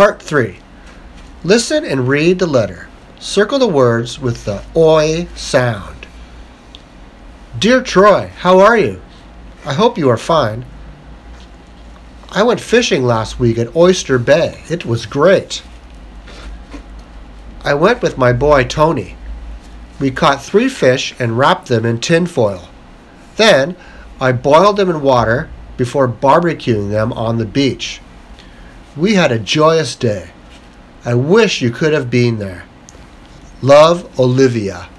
Part 3. Listen and read the letter. Circle the words with the oi sound. Dear Troy, how are you? I hope you are fine. I went fishing last week at Oyster Bay. It was great. I went with my boy Tony. We caught 3 fish and wrapped them in tin foil. Then I boiled them in water before barbecuing them on the beach. We had a joyous day. I wish you could have been there. Love, Olivia.